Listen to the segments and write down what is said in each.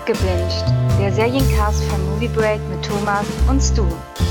Abgebinged, der Seriencast von Movie Break mit Thomas und Stu.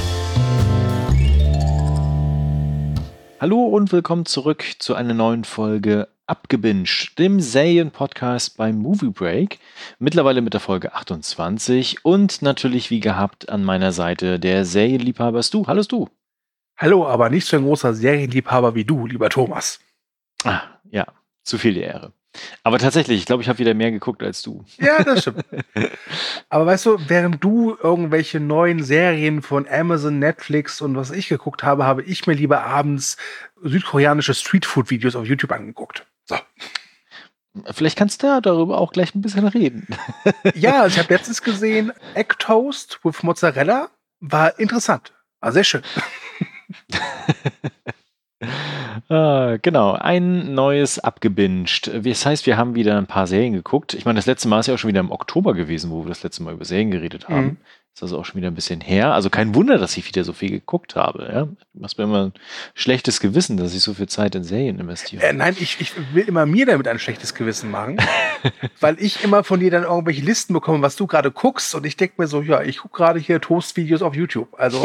Hallo und willkommen zurück zu einer neuen Folge Abgebinged, dem Serienpodcast beim Movie Break. Mittlerweile mit der Folge 28 und natürlich wie gehabt an meiner Seite der Serienliebhaber Stu. Hallo Stu. Hallo, aber nicht so ein großer Serienliebhaber wie du, lieber Thomas. Ah, ja, zu viel die Ehre. Aber tatsächlich, ich glaube, ich habe wieder mehr geguckt als du. Ja, das stimmt. Aber weißt du, während du irgendwelche neuen Serien von Amazon, Netflix und was ich geguckt habe, habe ich mir lieber abends südkoreanische Streetfood-Videos auf YouTube angeguckt. So. Vielleicht kannst du ja darüber auch gleich ein bisschen reden. Ja, also ich habe letztens gesehen, Egg Toast with Mozzarella. War interessant. War sehr schön. Genau, ein neues Abgebinged. Das heißt, wir haben wieder ein paar Serien geguckt. Ich meine, das letzte Mal ist ja auch schon wieder im Oktober gewesen, wo wir das letzte Mal über Serien geredet haben. Mhm. Ist also auch schon wieder ein bisschen her. Also kein Wunder, dass ich wieder so viel geguckt habe. Ja? Du machst mir immer ein schlechtes Gewissen, dass ich so viel Zeit in Serien investiere. Nein, ich will immer mir damit ein schlechtes Gewissen machen, weil ich immer von dir dann irgendwelche Listen bekomme, was du gerade guckst. Und ich denke mir so, ja, ich gucke gerade hier Toast-Videos auf YouTube. Also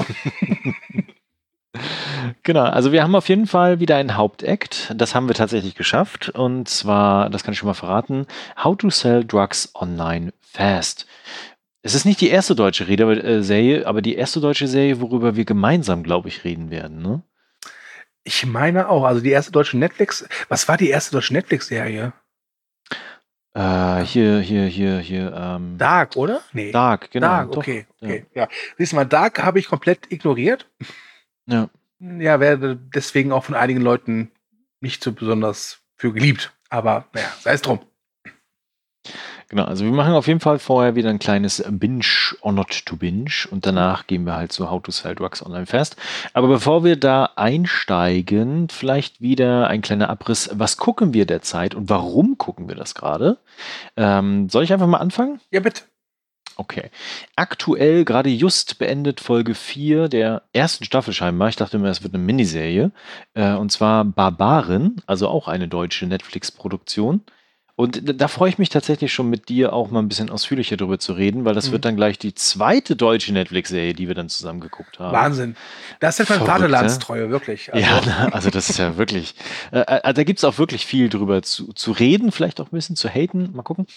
Genau, also wir haben auf jeden Fall wieder einen Hauptakt. Das haben wir tatsächlich geschafft. Und zwar, das kann ich schon mal verraten, How to Sell Drugs Online Fast. Es ist nicht die erste deutsche Serie, aber die erste deutsche Serie, worüber wir gemeinsam, glaube ich, reden werden, ne? ich meine auch, also die erste deutsche Netflix, was war die erste deutsche Netflix-Serie? Hier. Dark, oder? Nee. Dark, genau. Dark, doch, okay. Ja. Siehst du mal, Dark habe ich komplett ignoriert. Ja. Ja, werde deswegen auch von einigen Leuten nicht so besonders für geliebt. Aber naja, sei es drum. Genau, also wir machen auf jeden Fall vorher wieder ein kleines Binge or not to binge und danach gehen wir halt zu How to Sell Drugs Online Fast. Aber bevor wir da einsteigen, vielleicht wieder ein kleiner Abriss. Was gucken wir derzeit und warum gucken wir das gerade? Soll ich einfach mal anfangen? Ja, bitte. Okay. Aktuell gerade just beendet Folge 4 der ersten Staffel scheinbar. Ich dachte immer, es wird eine Miniserie. Und zwar Barbaren, also auch eine deutsche Netflix-Produktion. Und da freue ich mich tatsächlich schon mit dir auch mal ein bisschen ausführlicher drüber zu reden, weil das wird dann gleich die zweite deutsche Netflix-Serie, die wir dann zusammen geguckt haben. Wahnsinn. Das ist halt Verrückt, Vaterlandstreue, wirklich. Also, Ja, also das ist ja wirklich, da gibt es auch wirklich viel drüber zu reden, vielleicht auch ein bisschen zu haten, mal gucken.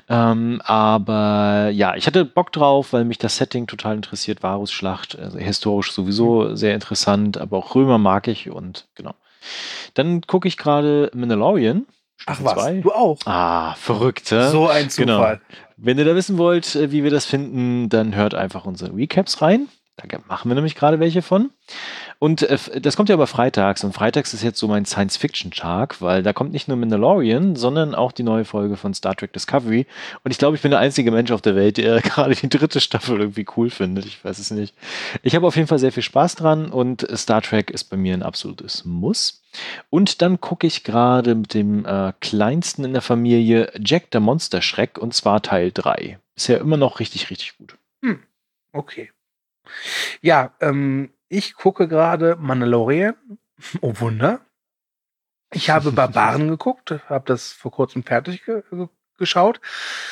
Aber ja, ich hatte Bock drauf, weil mich das Setting total interessiert, Varusschlacht, also historisch sowieso sehr interessant, aber auch Römer mag ich und genau. Dann gucke ich gerade Mandalorian. ach Staffel was, 2. du auch. Ah, verrückt, hä? So ein Zufall. Genau. Wenn ihr da wissen wollt, wie wir das finden, dann hört einfach unsere Recaps rein. Da machen wir nämlich gerade welche von. Und das kommt ja aber freitags. Und freitags ist jetzt so mein Science-Fiction-Tag, weil da kommt nicht nur Mandalorian, sondern auch die neue Folge von Star Trek Discovery. Und ich glaube, ich bin der einzige Mensch auf der Welt, der gerade die dritte Staffel irgendwie cool findet. Ich weiß es nicht. Ich habe auf jeden Fall sehr viel Spaß dran und Star Trek ist bei mir ein absolutes Muss. Und dann gucke ich gerade mit dem Kleinsten in der Familie Jack der Monsterschreck und zwar Teil 3. Bisher immer noch richtig, richtig gut. Okay. Ja, ich gucke gerade Mandalorian. Oh Wunder. Ich habe Barbaren geguckt, habe das vor kurzem fertig geschaut.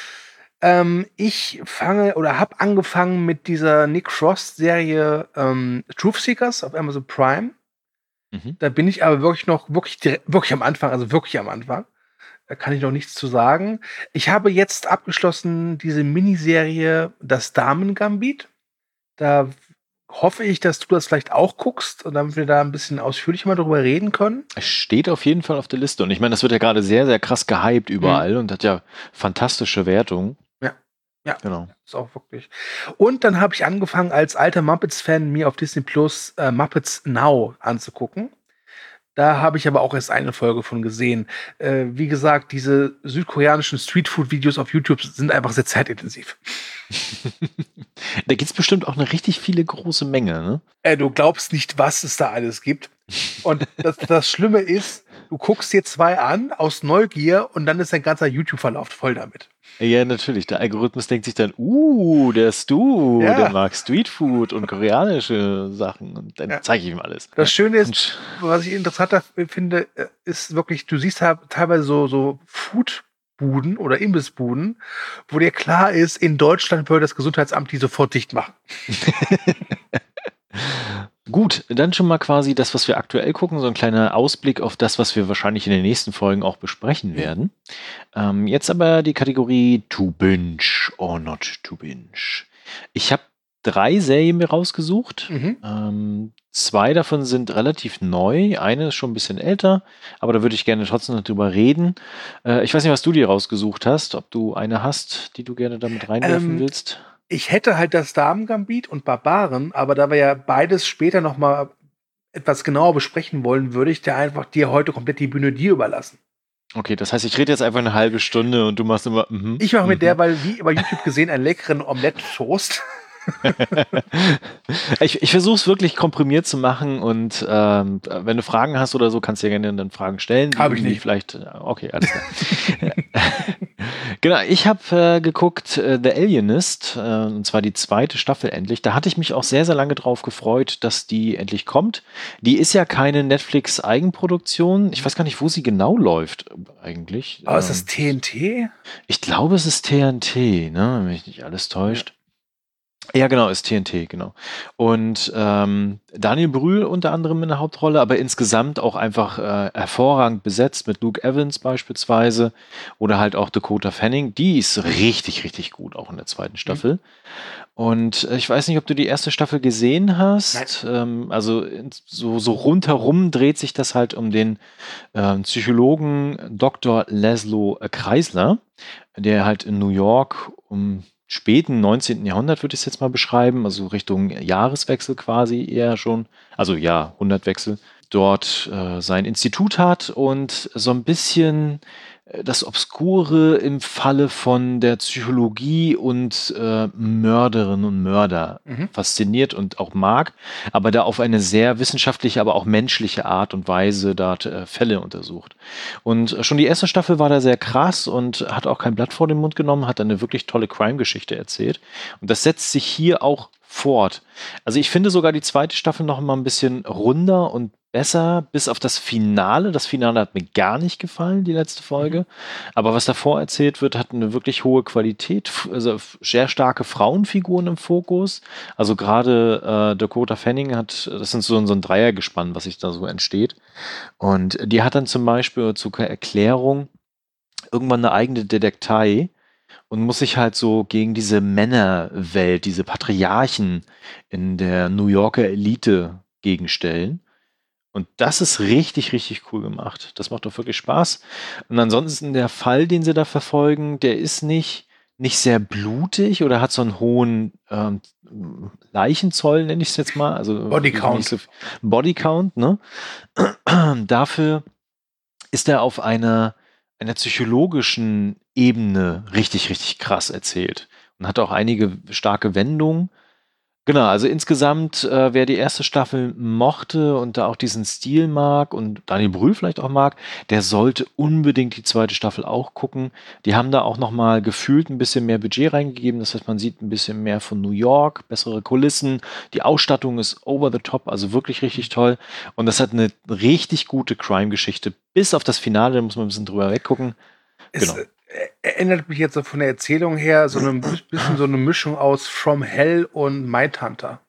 Ich habe angefangen mit dieser Nick Frost-Serie Truth Seekers auf Amazon Prime. Da bin ich aber wirklich am Anfang, also wirklich am Anfang. Da kann ich noch nichts zu sagen. Ich habe jetzt abgeschlossen diese Miniserie Das Damen-Gambit. Da hoffe ich, dass du das vielleicht auch guckst und damit wir da ein bisschen ausführlicher mal drüber reden können. Es steht auf jeden Fall auf der Liste. Und ich meine, das wird ja gerade sehr, sehr krass gehypt überall und hat ja fantastische Wertungen. Ja, Genau. ist auch wirklich. Und dann habe ich angefangen, als alter Muppets-Fan mir auf Disney Plus Muppets Now anzugucken. Da habe ich aber auch erst eine Folge von gesehen. Wie gesagt, diese südkoreanischen Streetfood-Videos auf YouTube sind einfach sehr zeitintensiv. Da gibt es bestimmt auch eine richtig viele große Menge, ne? Du glaubst nicht, was es da alles gibt. Und das Schlimme ist, du guckst dir 2 an aus Neugier und dann ist dein ganzer YouTube-Verlauf voll damit. Ja, natürlich. Der Algorithmus denkt sich dann, der Stu, der mag Streetfood und koreanische Sachen. Und dann zeige ich ihm alles. Das Schöne ist, was ich interessanter finde, ist wirklich, du siehst teilweise so Food Buden oder Imbissbuden, wo dir klar ist, in Deutschland würde das Gesundheitsamt die sofort dicht machen. Gut, dann schon mal quasi das, was wir aktuell gucken, so ein kleiner Ausblick auf das, was wir wahrscheinlich in den nächsten Folgen auch besprechen werden. Jetzt aber die Kategorie To Binge or Not To Binge. Ich habe 3 Serien mir rausgesucht. 2 davon sind relativ neu. Eine ist schon ein bisschen älter, aber da würde ich gerne trotzdem noch drüber reden. Ich weiß nicht, was du dir rausgesucht hast, ob du eine hast, die du gerne damit reinwerfen willst. Ich hätte halt das Damen-Gambit und Barbaren, aber da wir ja beides später noch mal etwas genauer besprechen wollen, würde ich dir heute komplett die Bühne dir überlassen. Okay, das heißt, ich rede jetzt einfach eine halbe Stunde und du machst immer Ich mache mit der, weil wie über YouTube gesehen, einen leckeren Omelette-Toast. Ich versuche es wirklich komprimiert zu machen und wenn du Fragen hast oder so, kannst du ja gerne dann Fragen stellen. Habe ich nicht. Vielleicht, okay, alles klar. Genau, ich habe geguckt The Alienist, und zwar die 2. Staffel endlich. Da hatte ich mich auch sehr, sehr lange drauf gefreut, dass die endlich kommt. Die ist ja keine Netflix-Eigenproduktion. Ich weiß gar nicht, wo sie genau läuft eigentlich. Aber ist das TNT? Ich glaube, es ist TNT, ne? Wenn mich nicht alles täuscht. Ja, genau, ist TNT, genau. Und Daniel Brühl unter anderem in der Hauptrolle, aber insgesamt auch einfach hervorragend besetzt mit Luke Evans beispielsweise oder halt auch Dakota Fanning. Die ist richtig, richtig gut, auch in der 2. Staffel. Und ich weiß nicht, ob du die 1. Staffel gesehen hast. Also so rundherum dreht sich das halt um den Psychologen Dr. Laszlo Kreisler, der halt in New York späten 19. Jahrhundert würde ich es jetzt mal beschreiben, also Richtung Jahreswechsel quasi eher schon, also Jahrhundertwechsel, dort sein Institut hat und so ein bisschen das Obskure im Falle von der Psychologie und Mörderinnen und Mörder fasziniert und auch mag, aber da auf eine sehr wissenschaftliche, aber auch menschliche Art und Weise dort Fälle untersucht. Und schon die 1. Staffel war da sehr krass und hat auch kein Blatt vor den Mund genommen, hat eine wirklich tolle Crime-Geschichte erzählt. Und das setzt sich hier auch fort. Also ich finde sogar die 2. Staffel noch mal ein bisschen runder und besser, bis auf das Finale. Das Finale hat mir gar nicht gefallen, die letzte Folge. Aber was davor erzählt wird, hat eine wirklich hohe Qualität. Also sehr starke Frauenfiguren im Fokus. Also gerade Dakota Fanning das ist so ein Dreiergespann, was sich da so entsteht. Und die hat dann zum Beispiel zur Erklärung irgendwann eine eigene Detektei und muss sich halt so gegen diese Männerwelt, diese Patriarchen in der New Yorker Elite gegenstellen. Und das ist richtig, richtig cool gemacht. Das macht doch wirklich Spaß. Und ansonsten der Fall, den sie da verfolgen, der ist nicht sehr blutig oder hat so einen hohen Leichenzoll, nenne ich es jetzt mal. Also Bodycount. Bodycount, ne? Dafür ist er auf einer psychologischen Ebene richtig, richtig krass erzählt. Und hat auch einige starke Wendungen. Genau, also insgesamt, wer die 1. Staffel mochte und da auch diesen Stil mag und Daniel Brühl vielleicht auch mag, der sollte unbedingt die 2. Staffel auch gucken. Die haben da auch nochmal gefühlt ein bisschen mehr Budget reingegeben. Das heißt, man sieht ein bisschen mehr von New York, bessere Kulissen. Die Ausstattung ist over the top, also wirklich richtig toll. Und das hat eine richtig gute Crime-Geschichte. Bis auf das Finale, da muss man ein bisschen drüber weggucken. Genau. Erinnert mich jetzt so von der Erzählung her so ein bisschen so eine Mischung aus From Hell und Mindhunter.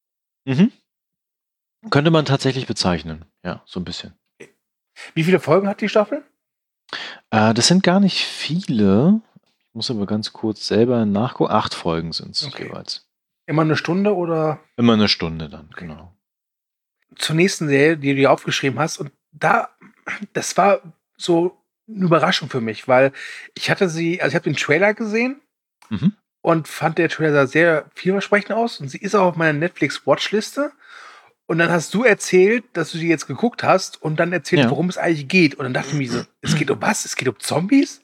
Könnte man tatsächlich bezeichnen. Ja, so ein bisschen. Wie viele Folgen hat die Staffel? Das sind gar nicht viele. Ich muss aber ganz kurz selber nachgucken. 8 Folgen sind es jeweils. Immer eine Stunde oder? Immer eine Stunde dann, genau. Zur nächsten Serie, die du dir aufgeschrieben hast. Und das war so eine Überraschung für mich, weil ich habe den Trailer gesehen und fand der Trailer sah sehr vielversprechend aus und sie ist auch auf meiner Netflix-Watchliste und dann hast du erzählt, dass du sie jetzt geguckt hast und dann erzählt, worum es eigentlich geht und dann dachte ich mir so, es geht um was? Es geht um Zombies?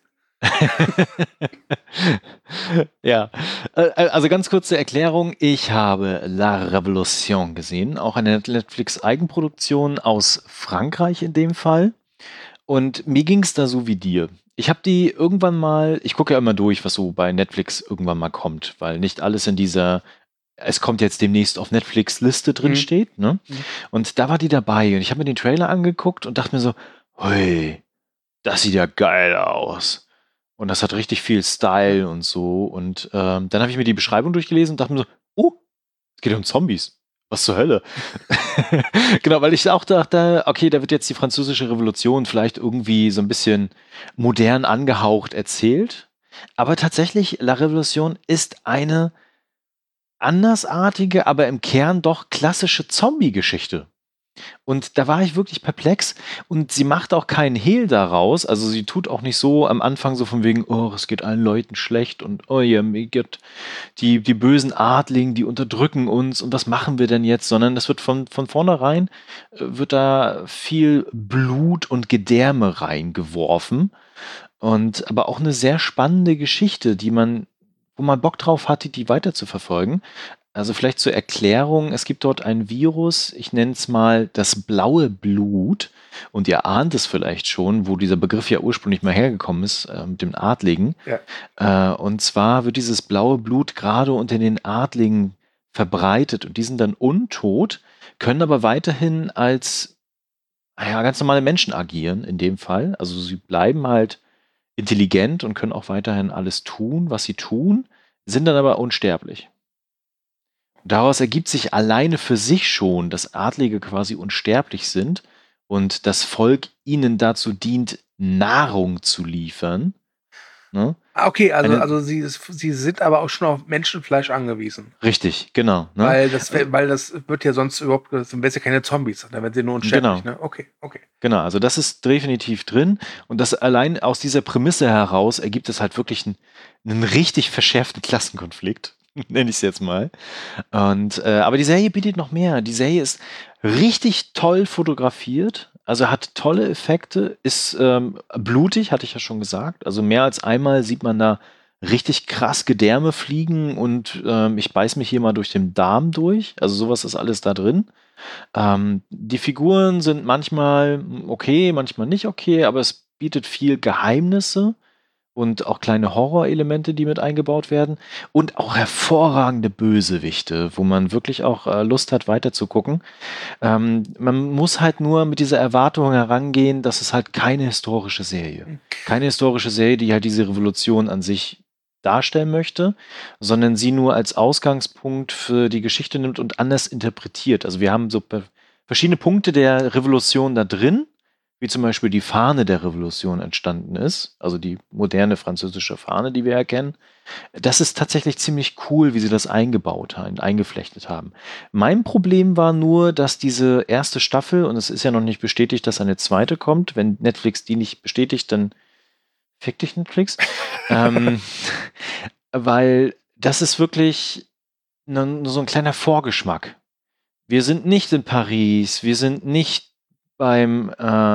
Ja, also ganz kurze Erklärung. Ich habe La Revolution gesehen, auch eine Netflix-Eigenproduktion aus Frankreich in dem Fall. Und mir ging es da so wie dir. Ich habe die irgendwann mal, ich gucke ja immer durch, was so bei Netflix irgendwann mal kommt, weil nicht alles in dieser, es kommt jetzt demnächst auf Netflix-Liste drin steht, ne? Und da war die dabei und ich habe mir den Trailer angeguckt und dachte mir so, hui, das sieht ja geil aus. Und das hat richtig viel Style und so. Und dann habe ich mir die Beschreibung durchgelesen und dachte mir so, oh, es geht um Zombies. Was zur Hölle? Genau, weil ich auch dachte, okay, da wird jetzt die Französische Revolution vielleicht irgendwie so ein bisschen modern angehaucht erzählt. Aber tatsächlich, La Revolution ist eine andersartige, aber im Kern doch klassische Zombie-Geschichte. Und da war ich wirklich perplex und sie macht auch keinen Hehl daraus. Also sie tut auch nicht so am Anfang so von wegen, oh, es geht allen Leuten schlecht und oh ja, mir geht die bösen Adligen, die unterdrücken uns und was machen wir denn jetzt? Sondern das wird von vornherein, wird da viel Blut und Gedärme reingeworfen. Und aber auch eine sehr spannende Geschichte, wo man Bock drauf hatte, die weiter zu verfolgen. Also vielleicht zur Erklärung, es gibt dort ein Virus, ich nenne es mal das blaue Blut. Und ihr ahnt es vielleicht schon, wo dieser Begriff ja ursprünglich mal hergekommen ist, mit dem Adligen. Ja. Und zwar wird dieses blaue Blut gerade unter den Adligen verbreitet und die sind dann untot, können aber weiterhin als ganz normale Menschen agieren in dem Fall. Also sie bleiben halt intelligent und können auch weiterhin alles tun, was sie tun, sind dann aber unsterblich. Daraus ergibt sich alleine für sich schon, dass Adlige quasi unsterblich sind und das Volk ihnen dazu dient, Nahrung zu liefern. Ne? Okay, also sie sind aber auch schon auf Menschenfleisch angewiesen. Richtig, genau. Ne? Weil das wird ja sonst überhaupt, dann wären es ja keine Zombies, dann wären sie nur unsterblich. Genau. Ne? Okay. Genau, also das ist definitiv drin und das allein aus dieser Prämisse heraus ergibt es halt wirklich einen richtig verschärften Klassenkonflikt. Nenne ich es jetzt mal. Und aber die Serie bietet noch mehr. Die Serie ist richtig toll fotografiert, also hat tolle Effekte, ist blutig, hatte ich ja schon gesagt. Also mehr als einmal sieht man da richtig krass Gedärme fliegen und ich beiß mich hier mal durch den Darm durch. Also sowas ist alles da drin. Die Figuren sind manchmal okay, manchmal nicht okay, aber es bietet viel Geheimnisse und auch kleine Horrorelemente, die mit eingebaut werden und auch hervorragende Bösewichte, wo man wirklich auch Lust hat, weiterzugucken. Man muss halt nur mit dieser Erwartung herangehen, dass es halt keine historische Serie. Keine historische Serie, die halt diese Revolution an sich darstellen möchte, sondern sie nur als Ausgangspunkt für die Geschichte nimmt und anders interpretiert. Also wir haben so verschiedene Punkte der Revolution da drin, wie zum Beispiel die Fahne der Revolution entstanden ist, also die moderne französische Fahne, die wir erkennen. Das ist tatsächlich ziemlich cool, wie sie das eingebaut haben, eingeflechtet haben. Mein Problem war nur, dass diese erste Staffel, und es ist ja noch nicht bestätigt, dass eine zweite kommt, wenn Netflix die nicht bestätigt, dann fick dich Netflix, weil das ist wirklich nur so ein kleiner Vorgeschmack. Wir sind nicht in Paris, wir sind nicht beim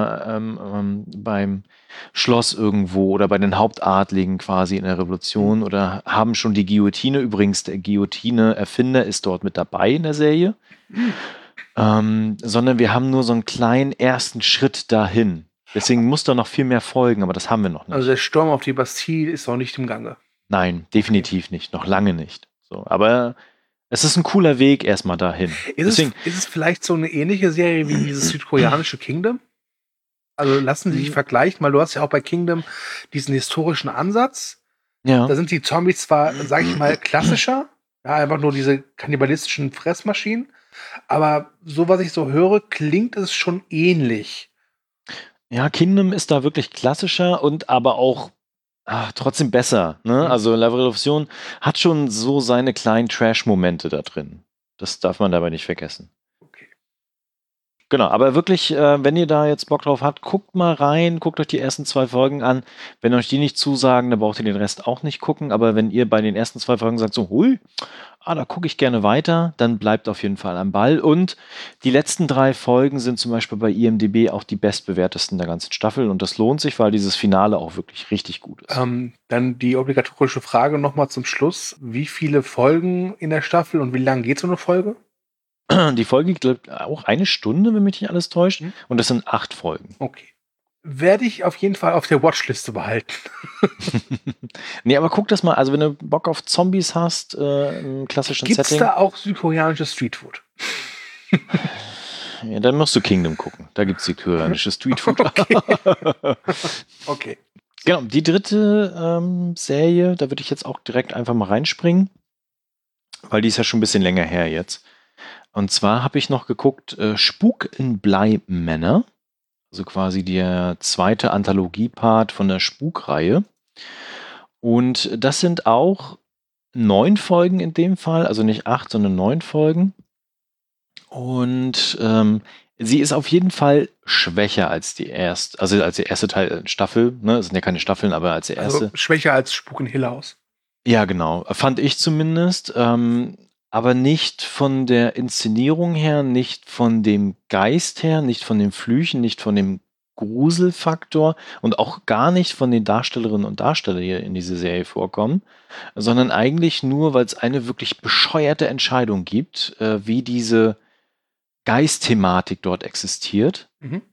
Schloss irgendwo oder bei den Hauptadligen quasi in der Revolution oder haben schon die Guillotine. Übrigens, der Guillotine-Erfinder ist dort mit dabei in der Serie. Sondern wir haben nur so einen kleinen ersten Schritt dahin. Deswegen muss da noch viel mehr folgen, aber das haben wir noch nicht. Also der Sturm auf die Bastille ist auch nicht im Gange. Nein, definitiv nicht. Noch lange nicht. So, aber es ist ein cooler Weg erstmal dahin. Ist es vielleicht so eine ähnliche Serie wie dieses südkoreanische Kingdom? Also lassen Sie sich vergleichen, weil du hast ja auch bei Kingdom diesen historischen Ansatz. Ja. Da sind die Zombies zwar, sag ich mal, klassischer, ja, einfach nur diese kannibalistischen Fressmaschinen, aber so, was ich so höre, klingt es schon ähnlich. Ja, Kingdom ist da wirklich klassischer und aber auch trotzdem besser. Ne? Also La Revolution hat schon so seine kleinen Trash-Momente da drin. Das darf man dabei nicht vergessen. Okay. Genau, aber wirklich, wenn ihr da jetzt Bock drauf habt, guckt mal rein, guckt euch die ersten 2 Folgen an. Wenn euch die nicht zusagen, dann braucht ihr den Rest auch nicht gucken. Aber wenn ihr bei den ersten 2 Folgen sagt, so, hui, da gucke ich gerne weiter, dann bleibt auf jeden Fall am Ball. Und die letzten 3 Folgen sind zum Beispiel bei IMDb auch die bestbewertesten der ganzen Staffel. Und das lohnt sich, weil dieses Finale auch wirklich richtig gut ist. Dann die obligatorische Frage nochmal zum Schluss. Wie viele Folgen in der Staffel und wie lang geht so eine Folge? Die Folge geht auch 1 Stunde, wenn mich nicht alles täuscht. Und das sind 8 Folgen. Okay. Werde ich auf jeden Fall auf der Watchliste behalten. Nee, aber guck das mal. Also wenn du Bock auf Zombies hast, im klassischen Setting. Setting. Gibt's da auch südkoreanisches Streetfood? Ja, dann musst du Kingdom gucken. Da gibt's südkoreanisches Streetfood. Okay. Genau, die dritte Serie, da würde ich jetzt auch direkt einfach mal reinspringen, weil die ist ja schon ein bisschen länger her jetzt. Und zwar habe ich noch geguckt, Spuk in Bly-Manor, also quasi der zweite Anthologie-Part von der Spukreihe. Und das sind auch 9 Folgen in dem Fall, also nicht 8, sondern 9 Folgen. Und sie ist auf jeden Fall schwächer als die erste, also als der erste Teil Staffel, ne? Es sind ja keine Staffeln, aber als der erste. Also schwächer als Spuk in Hill House. Ja, genau. Fand ich zumindest. Aber nicht von der Inszenierung her, nicht von dem Geist her, nicht von den Flüchen, nicht von dem Gruselfaktor und auch gar nicht von den Darstellerinnen und Darstellern, die hier in dieser Serie vorkommen, sondern eigentlich nur, weil es eine wirklich bescheuerte Entscheidung gibt, wie diese Geistthematik dort existiert,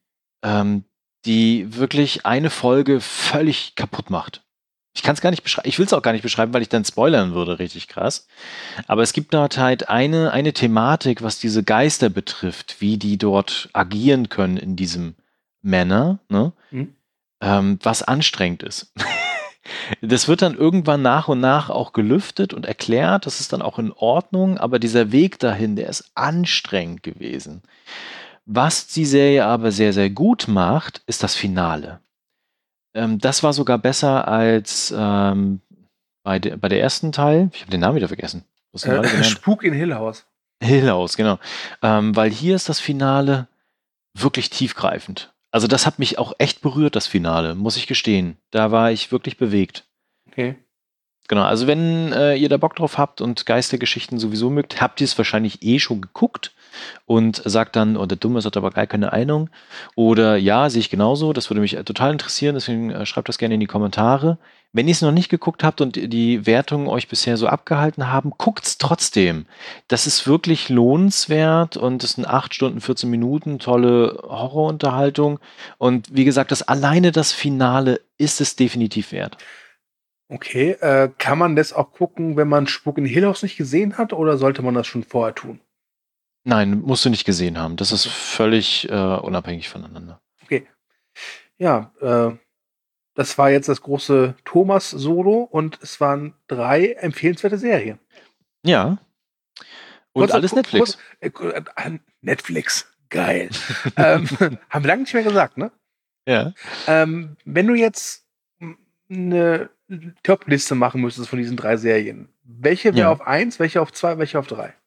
die wirklich eine Folge völlig kaputt macht. Ich kann es gar nicht beschreiben, ich will es auch gar nicht beschreiben, weil ich dann spoilern würde, richtig krass. Aber es gibt dort halt eine Thematik, was diese Geister betrifft, wie die dort agieren können in diesem Manor, ne? Was anstrengend ist. Das wird dann irgendwann nach und nach auch gelüftet und erklärt, das ist dann auch in Ordnung, aber dieser Weg dahin, der ist anstrengend gewesen. Was die Serie aber sehr, sehr gut macht, ist das Finale. Das war sogar besser als bei der ersten Teil. Ich habe den Namen wieder vergessen. Spuk in Hill House. Hill House, genau. Weil hier ist das Finale wirklich tiefgreifend. Also das hat mich auch echt berührt, das Finale, muss ich gestehen. Da war ich wirklich bewegt. Okay. Genau, also wenn ihr da Bock drauf habt und Geistergeschichten sowieso mögt, habt ihr es wahrscheinlich schon geguckt und sagt dann, oh, der Dumme hat aber gar keine Ahnung. Oder ja, sehe ich genauso, das würde mich total interessieren, deswegen schreibt das gerne in die Kommentare. Wenn ihr es noch nicht geguckt habt und die Wertungen euch bisher so abgehalten haben, guckt es trotzdem. Das ist wirklich lohnenswert und es sind 8 Stunden, 14 Minuten, tolle Horrorunterhaltung. Und wie gesagt, alleine das Finale ist es definitiv wert. Okay, kann man das auch gucken, wenn man Spuk in Hill House nicht gesehen hat, oder sollte man das schon vorher tun? Nein, musst du nicht gesehen haben. Das ist völlig unabhängig voneinander. Okay. Ja, das war jetzt das große Thomas-Solo und es waren 3 empfehlenswerte Serien. Ja. Und alles Netflix. Netflix, geil. Haben wir lange nicht mehr gesagt, ne? Ja. Wenn du jetzt eine Top-Liste machen müsstest von diesen 3 Serien, welche wäre auf 1, welche auf 2, welche auf 3?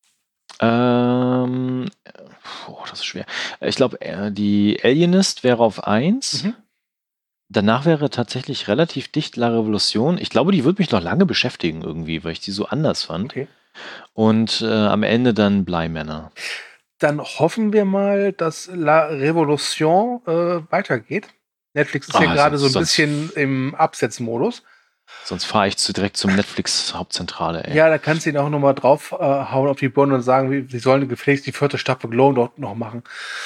Das ist schwer. Ich glaube, die Alienist wäre auf 1. Danach wäre tatsächlich relativ dicht La Revolution. Ich glaube, die wird mich noch lange beschäftigen irgendwie, weil ich die so anders fand. Okay. Und am Ende dann Bly-Manor. Dann hoffen wir mal, dass La Revolution weitergeht. Netflix ist ja gerade so ein bisschen im Absetzmodus. Sonst fahre ich direkt zum Netflix-Hauptzentrale, ey. Ja, da kannst du ihn auch nochmal drauf hauen auf die Birne und sagen, sie sollen gefälligst die 4. Staffel Glow dort noch machen.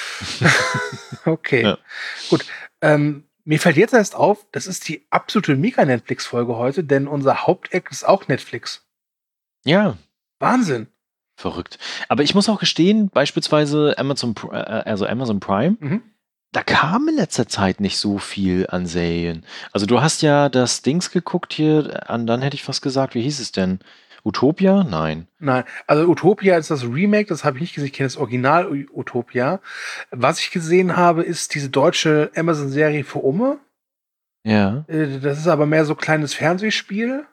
Okay, gut. Mir fällt jetzt erst auf, das ist die absolute Mega-Netflix-Folge heute, denn unser Haupteck ist auch Netflix. Ja. Wahnsinn. Verrückt. Aber ich muss auch gestehen, beispielsweise Amazon Prime, da kam in letzter Zeit nicht so viel an Serien. Also du hast ja das Dings geguckt hier, dann hätte ich fast gesagt, wie hieß es denn? Utopia? Nein. Nein, also Utopia ist das Remake, das habe ich nicht gesehen, ich kenne das Original Utopia. Was ich gesehen habe, ist diese deutsche Amazon-Serie für Umme. Ja. Das ist aber mehr so kleines Fernsehspiel.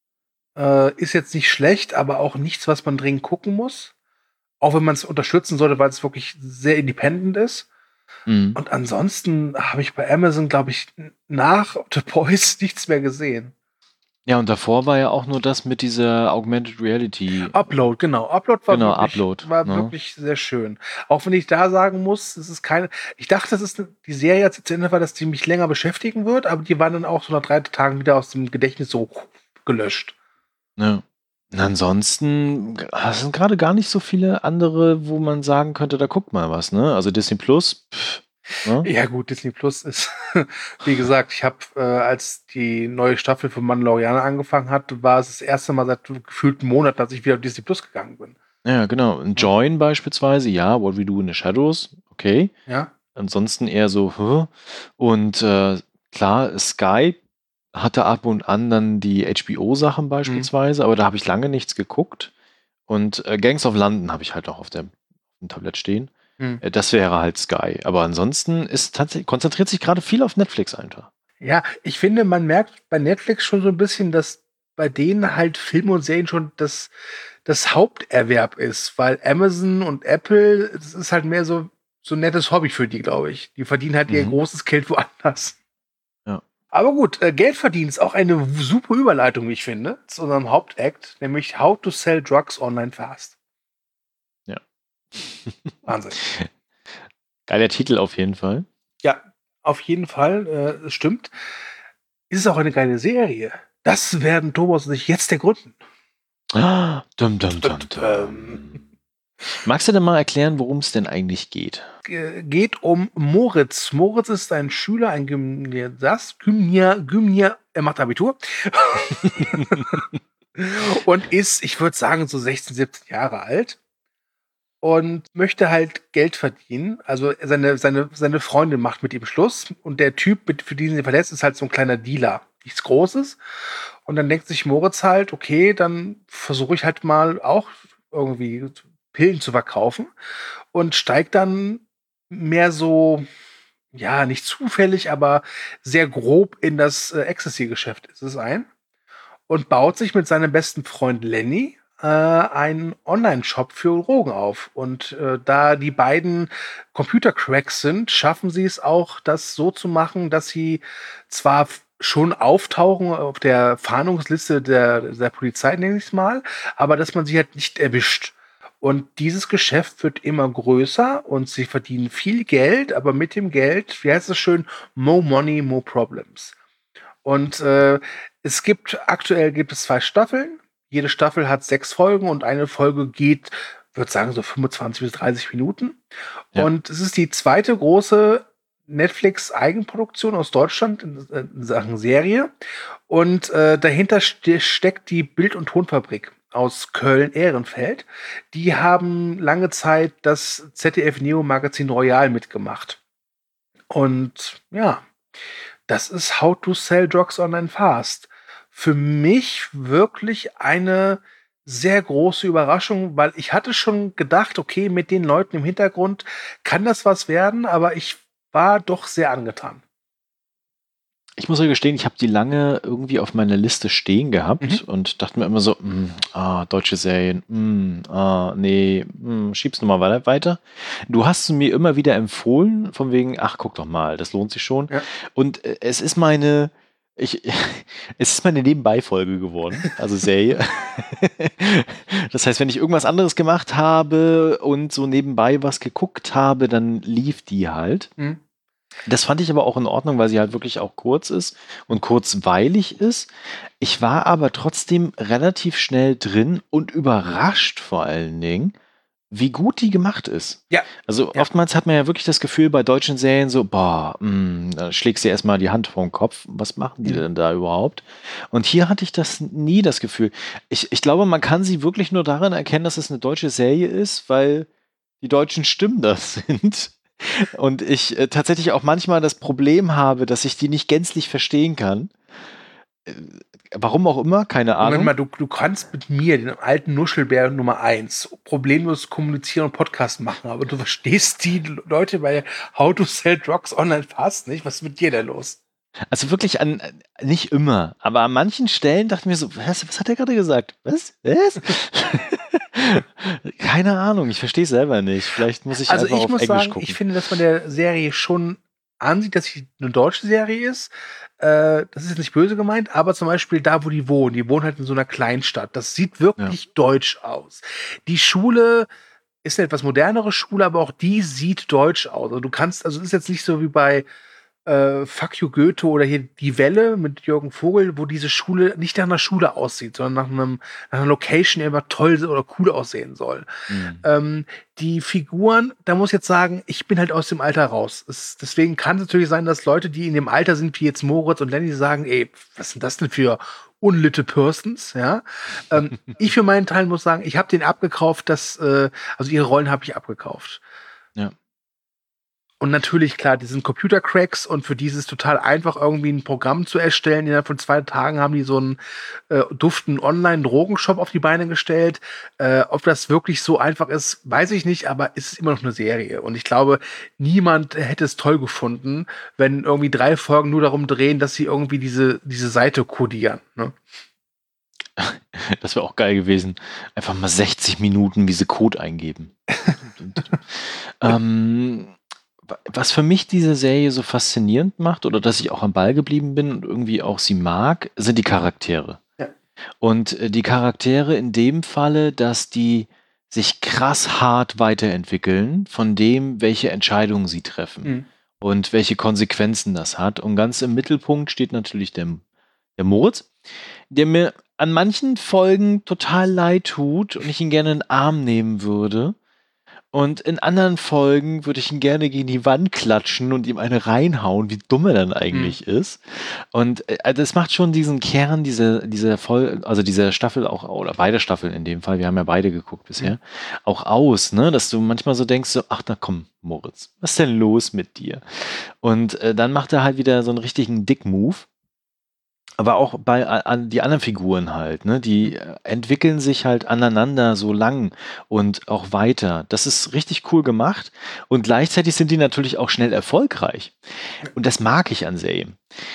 Ist jetzt nicht schlecht, aber auch nichts, was man dringend gucken muss. Auch wenn man es unterstützen sollte, weil es wirklich sehr independent ist. Und ansonsten habe ich bei Amazon, glaube ich, nach The Boys nichts mehr gesehen. Ja, und davor war ja auch nur das mit dieser Augmented Reality. Upload, genau. Upload war wirklich sehr schön. Auch wenn ich da sagen muss, es ist keine. Ich dachte, die Serie jetzt zu Ende war, dass die mich länger beschäftigen wird, aber die waren dann auch so nach 3 Tagen wieder aus dem Gedächtnis so gelöscht. Ja. Und ansonsten sind gerade gar nicht so viele andere, wo man sagen könnte, da guckt mal was, ne? Also Disney Plus. Ja gut, Disney Plus ist, wie gesagt, ich habe, als die neue Staffel von Mandalorian angefangen hat, war es das erste Mal seit gefühlten Monaten, dass ich wieder auf Disney Plus gegangen bin. Ja, genau. Und Join beispielsweise, ja, What We Do in the Shadows, okay. Ja. Ansonsten eher so, und klar, Sky hatte ab und an dann die HBO-Sachen beispielsweise, aber da habe ich lange nichts geguckt. Und Gangs of London habe ich halt auch auf dem Tablett stehen. Das wäre halt Sky. Aber ansonsten konzentriert sich gerade viel auf Netflix einfach. Ja, ich finde, man merkt bei Netflix schon so ein bisschen, dass bei denen halt Filme und Serien schon das Haupterwerb ist, weil Amazon und Apple, das ist halt mehr so ein nettes Hobby für die, glaube ich. Die verdienen halt ihr großes Geld woanders. Ja. Aber gut, Geld verdienen ist auch eine super Überleitung, wie ich finde, zu unserem Hauptakt, nämlich How to Sell Drugs Online Fast. Ja. Wahnsinn. Geiler Titel auf jeden Fall. Ja, auf jeden Fall, stimmt. Ist es auch eine geile Serie? Das werden Thomas und ich jetzt ergründen. Magst du denn mal erklären, worum es denn eigentlich geht? Geht um Moritz. Moritz ist ein Schüler, ein Gymnasiast. Er macht Abitur. Und ist, ich würde sagen, so 16, 17 Jahre alt. Und möchte halt Geld verdienen. Also seine Freundin macht mit ihm Schluss. Und der Typ, für den sie verletzt, ist halt so ein kleiner Dealer. Nichts Großes. Und dann denkt sich Moritz halt, okay, dann versuche ich halt mal auch irgendwie Pillen zu verkaufen. Und steigt dann mehr so, ja, nicht zufällig, aber sehr grob in das Ecstasy-Geschäft ist es ein. Und baut sich mit seinem besten Freund Lenny einen Online-Shop für Drogen auf. Und da die beiden Computer-Cracks sind, schaffen sie es auch, das so zu machen, dass sie zwar schon auftauchen auf der Fahndungsliste der Polizei, nenne ich es mal, aber dass man sie halt nicht erwischt. Und dieses Geschäft wird immer größer und sie verdienen viel Geld, aber mit dem Geld, wie heißt es schön, more money, more problems. Und aktuell gibt es 2 Staffeln. Jede Staffel hat 6 Folgen und eine Folge geht, würde sagen, so 25 bis 30 Minuten. Ja. Und es ist die zweite große Netflix-Eigenproduktion aus Deutschland in Sachen Serie. Und dahinter steckt die Bild- und Tonfabrik aus Köln-Ehrenfeld. Die haben lange Zeit das ZDF-Neo-Magazin Royal mitgemacht. Und ja, das ist How to Sell Drugs Online Fast. Für mich wirklich eine sehr große Überraschung, weil ich hatte schon gedacht, okay, mit den Leuten im Hintergrund kann das was werden, aber ich war doch sehr angetan. Ich muss ja gestehen, ich habe die lange irgendwie auf meiner Liste stehen gehabt und dachte mir immer so, deutsche Serien, schieb's nochmal weiter. Du hast sie mir immer wieder empfohlen, von wegen, ach, guck doch mal, das lohnt sich schon. Ja. Und es ist meine Nebenbei-Folge geworden, also Serie. Das heißt, wenn ich irgendwas anderes gemacht habe und so nebenbei was geguckt habe, dann lief die halt. Das fand ich aber auch in Ordnung, weil sie halt wirklich auch kurz ist und kurzweilig ist. Ich war aber trotzdem relativ schnell drin und überrascht vor allen Dingen, wie gut die gemacht ist. Ja. Also oftmals hat man ja wirklich das Gefühl bei deutschen Serien so, da schlägst du erstmal die Hand vor den Kopf. Was machen die denn da überhaupt? Und hier hatte ich das nie das Gefühl. Ich glaube, man kann sie wirklich nur daran erkennen, dass es eine deutsche Serie ist, weil die deutschen Stimmen das sind. Und ich tatsächlich auch manchmal das Problem habe, dass ich die nicht gänzlich verstehen kann. Warum auch immer, keine Ahnung. Moment mal, du kannst mit mir, den alten Nuschelbär Nummer 1, problemlos kommunizieren und Podcast machen, aber du verstehst die Leute bei How to Sell Drugs Online Fast nicht. Was ist mit dir denn los? Also wirklich nicht immer, aber an manchen Stellen dachte ich mir so, was hat er gerade gesagt? Was? Keine Ahnung, ich verstehe es selber nicht. Vielleicht muss ich einfach auf Englisch gucken. Ich finde, dass man der Serie schon ansieht, dass sie eine deutsche Serie ist. Das ist jetzt nicht böse gemeint, aber zum Beispiel da, wo die wohnen halt in so einer Kleinstadt. Das sieht wirklich deutsch aus. Die Schule ist eine etwas modernere Schule, aber auch die sieht deutsch aus. Also es ist jetzt nicht so wie bei Fuck You Goethe oder hier Die Welle mit Jürgen Vogel, wo diese Schule nicht nach einer Schule aussieht, sondern nach einer Location, die immer toll oder cool aussehen soll. Die Figuren, da muss ich jetzt sagen, ich bin halt aus dem Alter raus. Deswegen kann es natürlich sein, dass Leute, die in dem Alter sind, wie jetzt Moritz und Lenny, sagen, ey, was sind das denn für unlitte Persons, ja? Ich für meinen Teil muss sagen, ich habe den abgekauft, also ihre Rollen habe ich abgekauft. Ja. Und natürlich, klar, die sind Computer-Cracks und für die ist es total einfach, irgendwie ein Programm zu erstellen. Innerhalb von 2 Tagen haben die so einen duften Online-Drogenshop auf die Beine gestellt. Ob das wirklich so einfach ist, weiß ich nicht, aber es ist immer noch eine Serie. Und ich glaube, niemand hätte es toll gefunden, wenn irgendwie 3 Folgen nur darum drehen, dass sie irgendwie diese Seite codieren. Ne? Das wäre auch geil gewesen. Einfach mal 60 Minuten, wie sie Code eingeben. Was für mich diese Serie so faszinierend macht oder dass ich auch am Ball geblieben bin und irgendwie auch sie mag, sind die Charaktere. Ja. Und die Charaktere in dem Falle, dass die sich krass hart weiterentwickeln von dem, welche Entscheidungen sie treffen und welche Konsequenzen das hat. Und ganz im Mittelpunkt steht natürlich der Moritz, der mir an manchen Folgen total leid tut und ich ihn gerne in den Arm nehmen würde. Und in anderen Folgen würde ich ihn gerne gegen die Wand klatschen und ihm eine reinhauen, wie dumm er dann eigentlich ist. Und das macht schon diesen Kern dieser Folge, also dieser Staffel auch, oder beide Staffeln in dem Fall, wir haben ja beide geguckt bisher, auch aus, ne? Dass du manchmal so denkst, so, ach na komm, Moritz, was ist denn los mit dir? Und dann macht er halt wieder so einen richtigen Dick-Move. Aber auch an die anderen Figuren halt, ne? Die entwickeln sich halt aneinander so lang und auch weiter. Das ist richtig cool gemacht und gleichzeitig sind die natürlich auch schnell erfolgreich. Und das mag ich an Serien.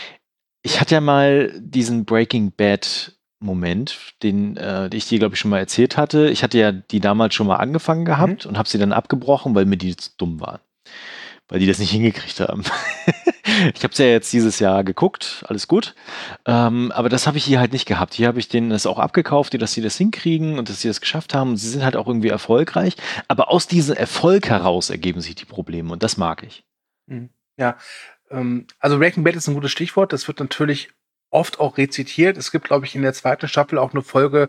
Ich hatte ja mal diesen Breaking Bad Moment, den ich dir, glaube ich, schon mal erzählt hatte. Ich hatte ja die damals schon mal angefangen gehabt und habe sie dann abgebrochen, weil mir die zu dumm waren. Weil die das nicht hingekriegt haben. Ich habe es ja jetzt dieses Jahr geguckt, alles gut. Aber das habe ich hier halt nicht gehabt. Hier habe ich denen das auch abgekauft, dass sie das hinkriegen und dass sie das geschafft haben. Und sie sind halt auch irgendwie erfolgreich. Aber aus diesem Erfolg heraus ergeben sich die Probleme und das mag ich. Ja, also Breaking Bad ist ein gutes Stichwort. Das wird natürlich oft auch rezitiert. Es gibt, glaube ich, in der 2. Staffel auch eine Folge,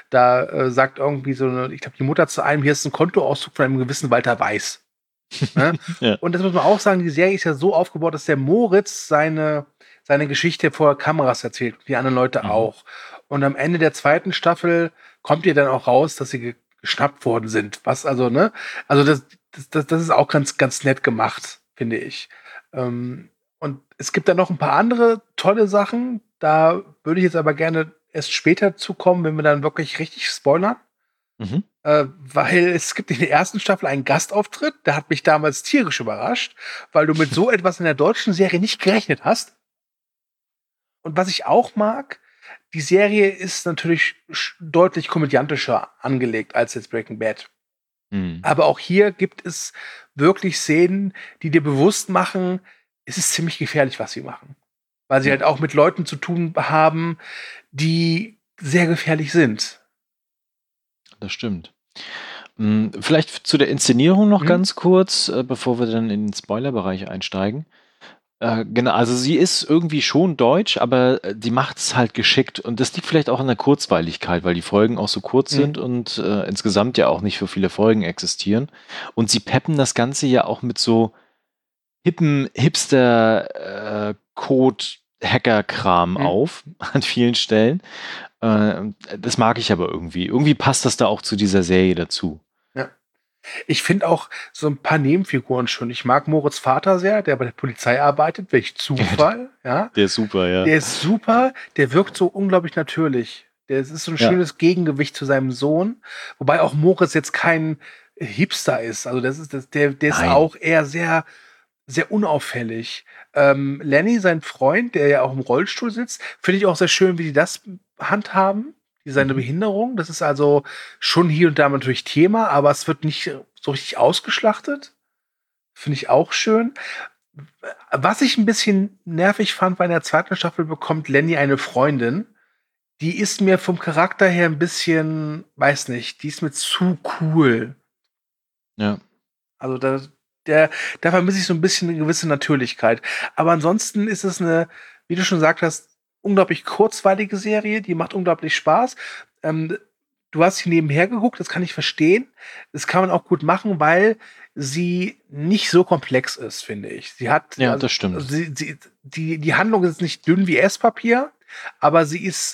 da sagt irgendwie ich glaube, die Mutter zu einem, hier ist ein Kontoauszug von einem gewissen Walter Weiß. Ne? Ja. Und das muss man auch sagen, die Serie ist ja so aufgebaut, dass der Moritz seine Geschichte vor Kameras erzählt, die anderen Leute auch. Und am Ende der 2. Staffel kommt ihr dann auch raus, dass sie geschnappt worden sind. Was also, ne? Also das ist auch ganz, ganz nett gemacht, finde ich. Und es gibt dann noch ein paar andere tolle Sachen. Da würde ich jetzt aber gerne erst später zukommen, wenn wir dann wirklich richtig spoilern. Weil es gibt in der 1. Staffel einen Gastauftritt, der hat mich damals tierisch überrascht, weil du mit so etwas in der deutschen Serie nicht gerechnet hast. Und was ich auch mag, die Serie ist natürlich deutlich komödiantischer angelegt als jetzt Breaking Bad. Aber auch hier gibt es wirklich Szenen, die dir bewusst machen, es ist ziemlich gefährlich, was sie machen. Weil sie halt auch mit Leuten zu tun haben, die sehr gefährlich sind. Das stimmt. Vielleicht zu der Inszenierung noch ganz kurz, bevor wir dann in den Spoilerbereich einsteigen. Genau, also sie ist irgendwie schon deutsch, aber die macht es halt geschickt und das liegt vielleicht auch an der Kurzweiligkeit, weil die Folgen auch so kurz sind und insgesamt ja auch nicht für viele Folgen existieren. Und sie peppen das Ganze ja auch mit so hippen Hipster-Code-Hacker-Kram auf an vielen Stellen. Das mag ich aber irgendwie. Irgendwie passt das da auch zu dieser Serie dazu. Ich finde auch so ein paar Nebenfiguren schön. Ich mag Moritz Vater sehr, der bei der Polizei arbeitet. Welch Zufall, ja. Der ist super, ja. Der ist super, der wirkt so unglaublich natürlich. Das ist so ein schönes Gegengewicht zu seinem Sohn. Wobei auch Moritz jetzt kein Hipster ist. Also der ist auch eher sehr, sehr unauffällig. Lenny, sein Freund, der ja auch im Rollstuhl sitzt, finde ich auch sehr schön, wie die das handhaben. Seine Behinderung, das ist also schon hier und da natürlich Thema, aber es wird nicht so richtig ausgeschlachtet. Finde ich auch schön. Was ich ein bisschen nervig fand, war in der 2. Staffel bekommt Lenny eine Freundin. Die ist mir vom Charakter her ein bisschen, weiß nicht, die ist mir zu cool. Ja. Also da vermisse ich so ein bisschen eine gewisse Natürlichkeit. Aber ansonsten ist es eine, wie du schon gesagt hast, unglaublich kurzweilige Serie, die macht unglaublich Spaß. Du hast sie nebenher geguckt, das kann ich verstehen. Das kann man auch gut machen, weil sie nicht so komplex ist, finde ich. Sie hat, das stimmt. die Handlung ist nicht dünn wie Esspapier, aber sie ist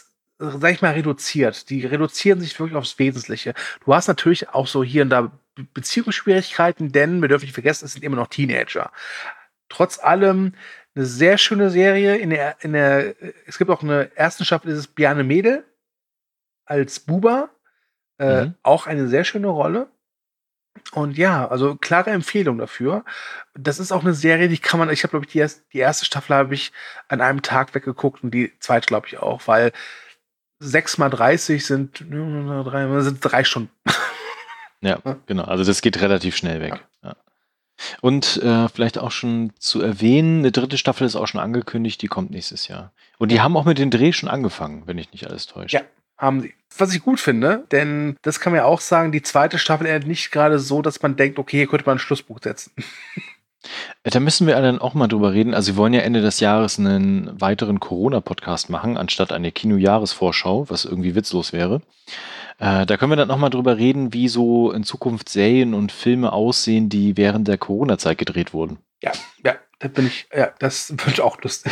sag ich mal, reduziert. Die reduzieren sich wirklich aufs Wesentliche. Du hast natürlich auch so hier und da Beziehungsschwierigkeiten, denn wir dürfen nicht vergessen, es sind immer noch Teenager. Trotz allem eine sehr schöne Serie. Es gibt auch eine ersten Staffel, das ist Bjarne Mädel als Buba. Auch eine sehr schöne Rolle. Und ja, also klare Empfehlung dafür. Das ist auch eine Serie, ich habe, glaube ich, die erste Staffel habe ich an einem Tag weggeguckt und die zweite, glaube ich, auch, weil 6 mal 30 sind 3 Stunden. Ja, genau. Also das geht relativ schnell weg. Ja. Und vielleicht auch schon zu erwähnen, eine 3. Staffel ist auch schon angekündigt, die kommt nächstes Jahr. Und die haben auch mit den Dreh schon angefangen, wenn ich nicht alles täusche. Ja, haben sie. Was ich gut finde, denn das kann man ja auch sagen, die 2. Staffel endet nicht gerade so, dass man denkt, okay, hier könnte man einen Schlusspunkt setzen. Da müssen wir dann auch mal drüber reden. Also wir wollen ja Ende des Jahres einen weiteren Corona-Podcast machen, anstatt eine Kino-Jahresvorschau, was irgendwie witzlos wäre. Da können wir dann nochmal drüber reden, wie so in Zukunft Serien und Filme aussehen, die während der Corona-Zeit gedreht wurden. Ja, das wird auch lustig.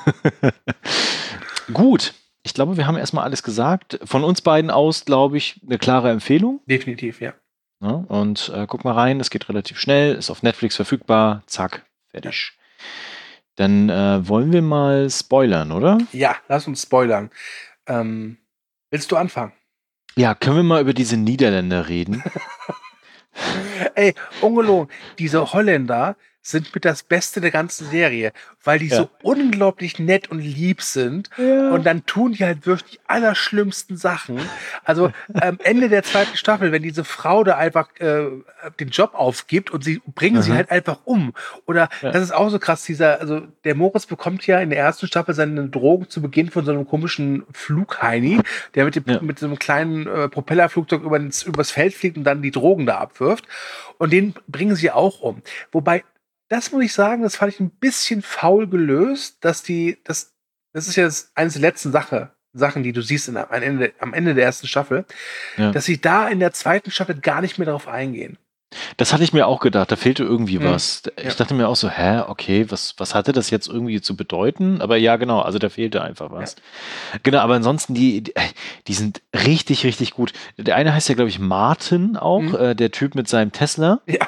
Gut. Ich glaube, wir haben erstmal alles gesagt. Von uns beiden aus, glaube ich, eine klare Empfehlung. Definitiv, ja. Und guck mal rein, es geht relativ schnell, ist auf Netflix verfügbar, zack, fertig. Dann wollen wir mal spoilern, oder? Ja, lass uns spoilern. Willst du anfangen? Ja, können wir mal über diese Niederländer reden? Ey, ungelogen, diese Holländer sind mit das Beste der ganzen Serie, weil die so unglaublich nett und lieb sind. Ja. Und dann tun die halt wirklich die allerschlimmsten Sachen. Also am Ende der 2. Staffel, wenn diese Frau da einfach den Job aufgibt und sie bringen sie halt einfach um. Oder das ist auch so krass, also der Moritz bekommt ja in der 1. Staffel seine Drogen zu Beginn von so einem komischen Flugheini, der mit so einem kleinen Propellerflugzeug übers Feld fliegt und dann die Drogen da abwirft. Und den bringen sie auch um. Wobei, das muss ich sagen, das fand ich ein bisschen faul gelöst, das ist ja eines der letzten Sachen, die du siehst am Ende der 1. Staffel, dass sie da in der 2. Staffel gar nicht mehr darauf eingehen. Das hatte ich mir auch gedacht, da fehlte irgendwie was. Ich dachte mir auch so, okay, was hatte das jetzt irgendwie zu bedeuten? Aber ja, genau, also da fehlte einfach was. Ja. Genau, aber ansonsten, die sind richtig, richtig gut. Der eine heißt ja, glaube ich, Martin auch, der Typ mit seinem Tesla. Ja.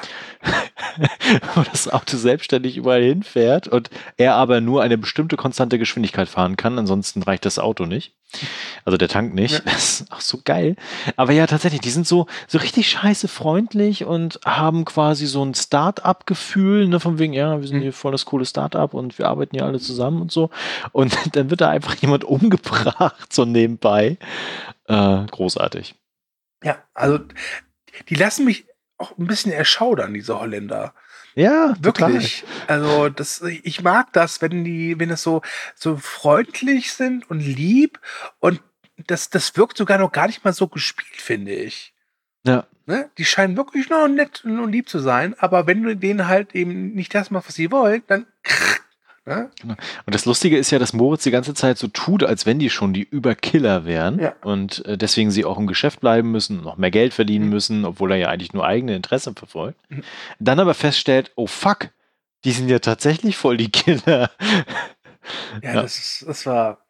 Wo das Auto selbstständig überall hinfährt und er aber nur eine bestimmte konstante Geschwindigkeit fahren kann, ansonsten reicht das Auto nicht. Also der Tank nicht. Ja. Das ist auch so geil. Aber ja, tatsächlich, die sind so richtig scheiße freundlich und haben quasi so ein Start-up-Gefühl, ne, von wegen, ja, wir sind hier voll das coole Start-up und wir arbeiten ja alle zusammen und so. Und dann wird da einfach jemand umgebracht, so nebenbei. Großartig. Ja, also die lassen mich auch ein bisschen erschaudern, diese Holländer. Ja, wirklich. Total. Also ich mag das, wenn es so freundlich sind und lieb und das wirkt sogar noch gar nicht mal so gespielt, finde ich. Ja. Ne? Die scheinen wirklich noch nett und lieb zu sein, aber wenn du denen halt eben nicht das machst, was sie wollen, dann ne? Genau. Und das Lustige ist ja, dass Moritz die ganze Zeit so tut, als wenn die schon die Überkiller wären und deswegen sie auch im Geschäft bleiben müssen, noch mehr Geld verdienen müssen, obwohl er ja eigentlich nur eigene Interessen verfolgt. Dann aber feststellt, oh fuck, die sind ja tatsächlich voll die Killer. Ja. Das war,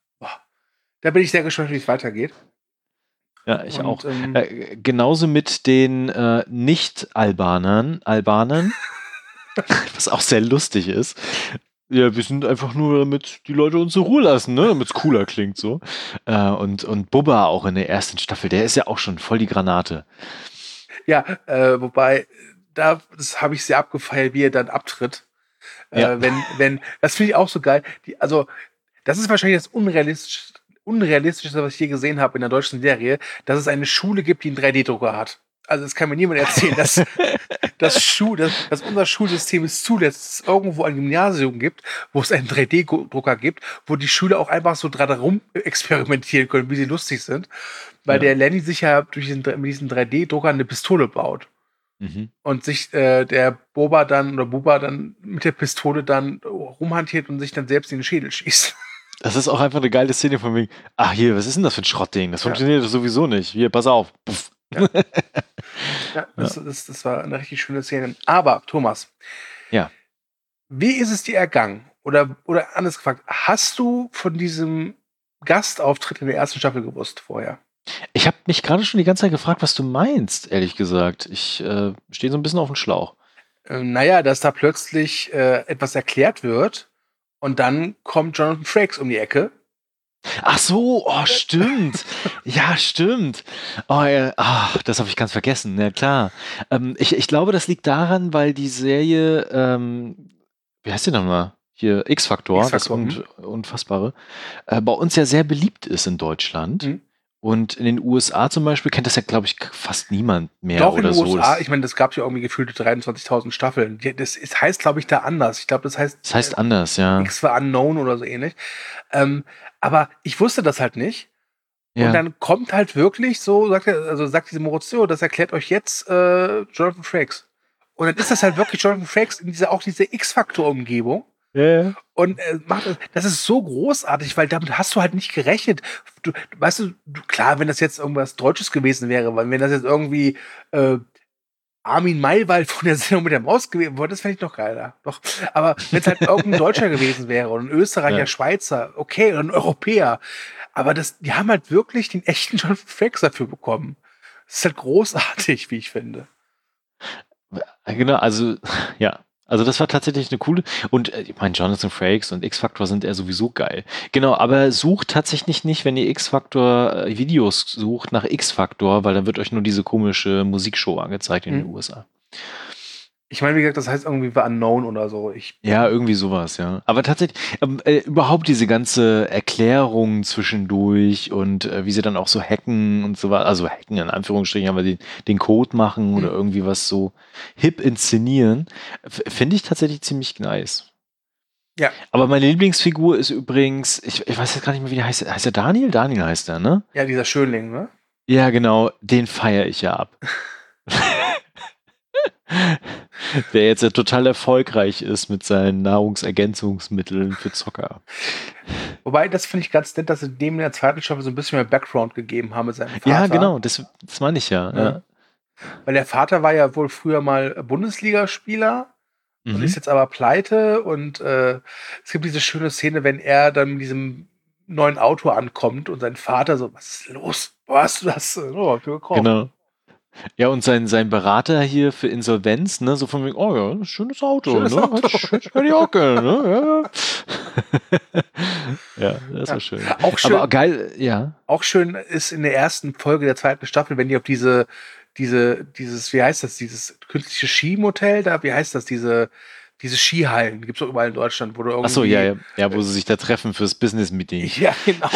da bin ich sehr gespannt, wie es weitergeht. Ja, ich auch. Genauso mit den Nicht-Albanern, was auch sehr lustig ist. Ja, wir sind einfach nur, damit die Leute uns in Ruhe lassen, ne? Damit es cooler klingt so. Und Bubba auch in der 1. Staffel, der ist ja auch schon voll die Granate. Ja, wobei, das habe ich sehr abgefeiert, wie er dann abtritt. Ja. Das finde ich auch so geil. Das ist wahrscheinlich das Unrealistischste, was ich je gesehen habe in der deutschen Serie, dass es eine Schule gibt, die einen 3D-Drucker hat. Also das kann mir niemand erzählen, dass unser Schulsystem es zulässt, dass es irgendwo ein Gymnasium gibt, wo es einen 3D-Drucker gibt, wo die Schüler auch einfach so dran herum experimentieren können, wie sie lustig sind. Weil der Lenny sich ja mit diesen 3D-Drucker eine Pistole baut. Und sich der Buba dann mit der Pistole dann rumhantiert und sich dann selbst in den Schädel schießt. Das ist auch einfach eine geile Szene von wegen, ach hier, was ist denn das für ein Schrottding? Das funktioniert sowieso nicht. Hier, pass auf. Puff. Das war eine richtig schöne Szene. Aber, Thomas, wie ist es dir ergangen? Oder anders gefragt, hast du von diesem Gastauftritt in der ersten Staffel gewusst vorher. Ich habe mich gerade schon die ganze Zeit gefragt, was du meinst, ehrlich gesagt. Ich stehe so ein bisschen auf dem Schlauch. Naja, dass da plötzlich etwas erklärt wird und dann kommt Jonathan Frakes um die Ecke. Ach so, oh, stimmt. Ja, stimmt. Oh, das habe ich ganz vergessen. Ja, klar. Ich glaube, das liegt daran, weil die Serie, wie heißt die nochmal? Hier, X-Factor, das Unfassbare, bei uns ja sehr beliebt ist in Deutschland. Mhm. Und in den USA zum Beispiel kennt das ja, glaube ich, fast niemand mehr. Doch, oder in den so. USA, ich meine, das gab ja irgendwie gefühlte 23.000 Staffeln. Heißt, glaube ich, da anders. Ich glaube, das heißt anders, ja. X for Unknown oder so ähnlich. Aber ich wusste das halt nicht. Ja. Und dann kommt halt wirklich so, sagt diese Maurizio, das erklärt euch jetzt Jonathan Frakes. Und dann ist das halt wirklich Jonathan Frakes in diese X-Factor-Umgebung. Ja. Und das ist so großartig, weil damit hast du halt nicht gerechnet. Weißt du, klar, wenn das jetzt irgendwas Deutsches gewesen wäre, weil wenn das jetzt irgendwie Armin Maywald von der Sendung mit der Maus gewesen wäre, das fände ich noch geiler. Doch. Aber wenn es halt irgendein Deutscher gewesen wäre oder ein Österreicher, Schweizer, okay, oder ein Europäer. Aber die haben halt wirklich den echten Jonathan Frakes dafür bekommen. Das ist halt großartig, wie ich finde. Genau, also, ja. Also das war tatsächlich eine coole, und ich meine, Jonathan Frakes und X-Factor sind ja sowieso geil. Genau, aber sucht tatsächlich nicht, wenn ihr X-Factor-Videos sucht, nach X-Factor, weil dann wird euch nur diese komische Musikshow angezeigt in den USA. Ich meine, wie gesagt, das heißt irgendwie The Unknown oder so. Ja, irgendwie sowas, ja. Aber tatsächlich, überhaupt diese ganze Erklärung zwischendurch und wie sie dann auch so hacken und so weiter, also hacken in Anführungsstrichen, aber den Code machen oder irgendwie was so hip inszenieren, finde ich tatsächlich ziemlich nice. Ja. Aber meine Lieblingsfigur ist übrigens, ich weiß jetzt gar nicht mehr, wie der heißt. Heißt der Daniel? Daniel heißt der, ne? Ja, dieser Schönling, ne? Ja, genau. Den feiere ich ja ab. Der jetzt ja total erfolgreich ist mit seinen Nahrungsergänzungsmitteln für Zocker. Wobei, das finde ich ganz nett, dass sie dem in der zweiten Staffel so ein bisschen mehr Background gegeben haben mit seinem Vater. Ja, genau, das meine ich ja. Weil der Vater war ja wohl früher mal Bundesligaspieler und ist jetzt aber pleite und es gibt diese schöne Szene, wenn er dann mit diesem neuen Auto ankommt und sein Vater so, was ist los? Wo hast du das für gekauft? Genau. Ja, und sein Berater hier für Insolvenz, ne, so von wegen, oh ja, schönes Auto, ne? Hätte ich auch gerne, ne? Ja, das war schön. Auch schön. Aber geil, ja. Auch schön ist in der ersten Folge der zweiten Staffel, wenn die auf dieses, wie heißt das, dieses künstliche Skimodell da, wie heißt das, diese Skihallen, gibt es auch überall in Deutschland, wo du irgendwie... Achso, ja, wo sie sich da treffen fürs Business-Meeting. Ja, genau.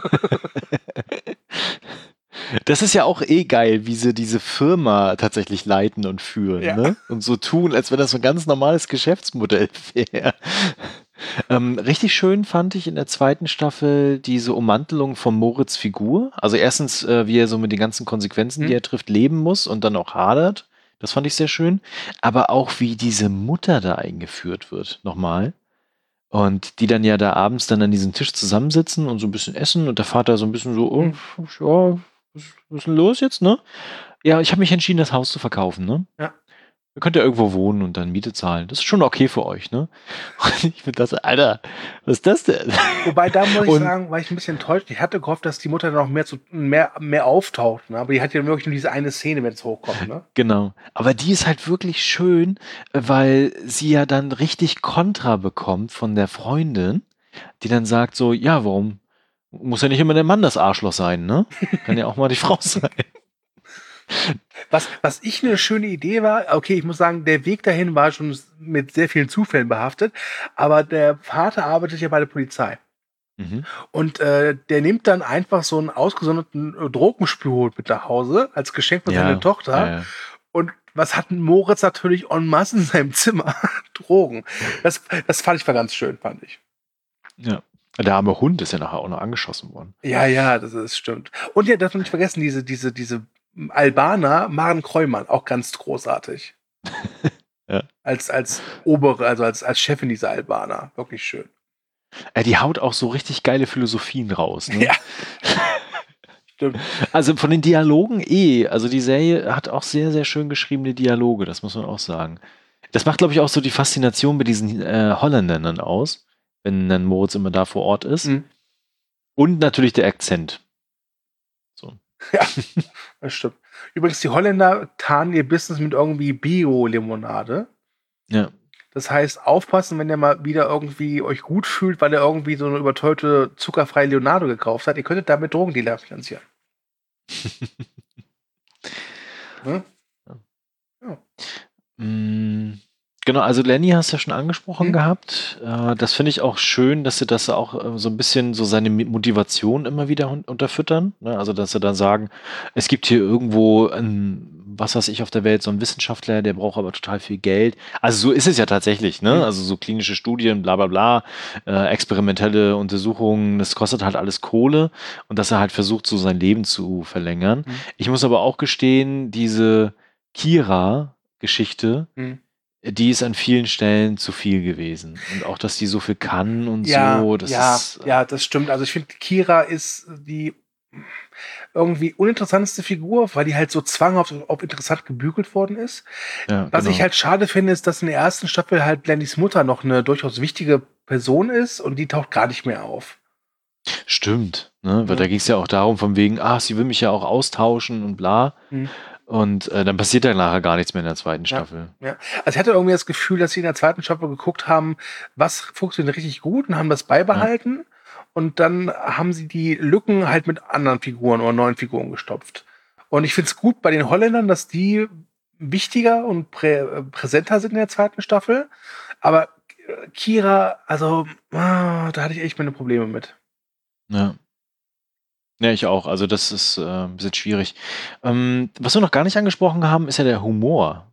Das ist ja auch geil, wie sie diese Firma tatsächlich leiten und führen, ne? Und so tun, als wenn das so ein ganz normales Geschäftsmodell wäre. Richtig schön fand ich in der zweiten Staffel diese Ummantelung von Moritz Figur. Also erstens, wie er so mit den ganzen Konsequenzen, die er trifft, leben muss und dann auch hadert. Das fand ich sehr schön. Aber auch wie diese Mutter da eingeführt wird, nochmal. Und die dann ja da abends dann an diesem Tisch zusammensitzen und so ein bisschen essen und der Vater so ein bisschen so, ja, was ist denn los jetzt, ne? Ja, ich habe mich entschieden, das Haus zu verkaufen, ne? Ja. Ihr könnt ja irgendwo wohnen und dann Miete zahlen. Das ist schon okay für euch, ne? Und ich finde das, Alter, was ist das denn? Wobei, da muss ich sagen, war ich ein bisschen enttäuscht. Ich hatte gehofft, dass die Mutter noch mehr auftaucht, ne? Aber die hat ja wirklich nur diese eine Szene, wenn es hochkommt, ne? Genau. Aber die ist halt wirklich schön, weil sie ja dann richtig Kontra bekommt von der Freundin, die dann sagt so, ja, warum? Muss ja nicht immer der Mann das Arschloch sein, ne? Kann ja auch mal die Frau sein. Was ich eine schöne Idee war, okay, ich muss sagen, der Weg dahin war schon mit sehr vielen Zufällen behaftet, aber der Vater arbeitet ja bei der Polizei. Und der nimmt dann einfach so einen ausgesonderten Drogenspürhut mit nach Hause als Geschenk für seine Tochter. Ja. Und was hat Moritz natürlich en masse in seinem Zimmer? Drogen. Das fand ich ganz schön, fand ich. Ja. Der arme Hund ist ja nachher auch noch angeschossen worden. Ja, das stimmt. Und ja, darf man nicht vergessen, diese Albaner, Maren Kreumann, auch ganz großartig. Ja. Als Obere, also als Chefin dieser Albaner. Wirklich schön. Die haut auch so richtig geile Philosophien raus. Ne? Ja. Stimmt. Also von den Dialogen also die Serie hat auch sehr, sehr schön geschriebene Dialoge, das muss man auch sagen. Das macht, glaube ich, auch so die Faszination bei diesen Holländern dann aus, wenn dann Moritz immer da vor Ort ist. Und natürlich der Akzent. So. Ja, das stimmt. Übrigens, die Holländer tarnen ihr Business mit irgendwie Bio-Limonade. Ja. Das heißt, aufpassen, wenn ihr mal wieder irgendwie euch gut fühlt, weil ihr irgendwie so eine überteuerte zuckerfreie Limonade gekauft habt. Ihr könntet damit Drogendealer finanzieren. Ne? Ja. Genau, also Lenny hast du ja schon angesprochen gehabt. Das finde ich auch schön, dass sie das auch so ein bisschen so seine Motivation immer wieder unterfüttern. Ne? Also, dass sie dann sagen, es gibt hier irgendwo was weiß ich auf der Welt, so ein Wissenschaftler, der braucht aber total viel Geld. Also so ist es ja tatsächlich, ne? Also so klinische Studien, bla bla bla, experimentelle Untersuchungen, das kostet halt alles Kohle und dass er halt versucht, so sein Leben zu verlängern. Ich muss aber auch gestehen, diese Kira-Geschichte, die ist an vielen Stellen zu viel gewesen. Und auch, dass die so viel kann und so. Das das stimmt. Also ich finde, Kira ist die irgendwie uninteressanteste Figur, weil die halt so zwanghaft auf interessant gebügelt worden ist. Ja, Was ich halt schade finde, ist, dass in der ersten Staffel halt Lennys Mutter noch eine durchaus wichtige Person ist und die taucht gar nicht mehr auf. Stimmt, ne? Weil da ging es ja auch darum, von wegen, sie will mich ja auch austauschen und bla. Und dann passiert ja nachher gar nichts mehr in der zweiten Staffel. Ja. Also ich hatte irgendwie das Gefühl, dass sie in der zweiten Staffel geguckt haben, was funktioniert richtig gut und haben das beibehalten. Und dann haben sie die Lücken halt mit anderen Figuren oder neuen Figuren gestopft. Und ich finde es gut bei den Holländern, dass die wichtiger und präsenter sind in der zweiten Staffel. Aber Kira, also da hatte ich echt meine Probleme mit. Ja. Ja, ich auch. Also das ist ein bisschen schwierig. Was wir noch gar nicht angesprochen haben, ist ja der Humor.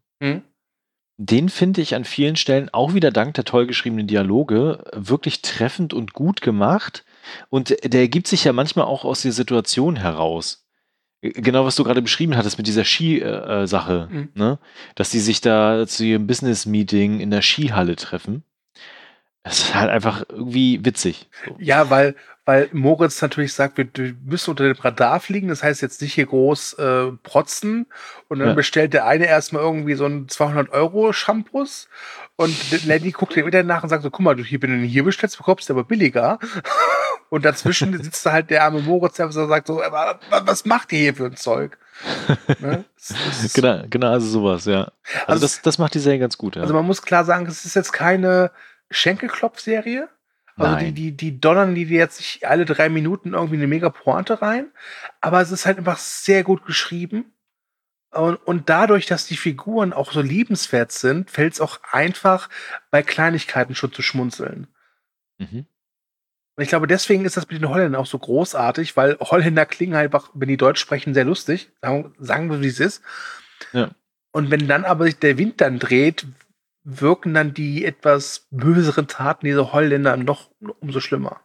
Den finde ich an vielen Stellen auch wieder dank der toll geschriebenen Dialoge wirklich treffend und gut gemacht. Und der ergibt sich ja manchmal auch aus der Situation heraus. Genau, was du gerade beschrieben hattest mit dieser Ski-Sache, ne? Dass die sich da zu ihrem Business-Meeting in der Skihalle treffen. Das ist halt einfach irgendwie witzig. So. Ja, weil Moritz natürlich sagt, wir müssen unter dem Radar fliegen, das heißt jetzt nicht hier groß protzen und dann bestellt der eine erstmal irgendwie so einen 200-Euro-Shampoos und Lenny guckt dir wieder nach und sagt so, guck mal, wenn du den hier bestellst, bekommst du aber billiger. Und dazwischen sitzt da halt der arme Moritz, der sagt so, was macht ihr hier für ein Zeug? Ne? Genau, also sowas, ja. Also das macht die Serie ganz gut, ja. Also man muss klar sagen, es ist jetzt keine Schenkelklopf-Serie. Also die donnern die jetzt nicht alle 3 Minuten irgendwie eine mega Pointe rein. Aber es ist halt einfach sehr gut geschrieben. Und dadurch, dass die Figuren auch so liebenswert sind, fällt es auch einfach bei Kleinigkeiten schon zu schmunzeln. Und ich glaube, deswegen ist das mit den Holländern auch so großartig, weil Holländer klingen halt einfach, wenn die Deutsch sprechen, sehr lustig. Sagen wir, wie es ist. Ja. Und wenn dann aber sich der Wind dann dreht, wirken dann die etwas böseren Taten dieser Holländer noch umso schlimmer.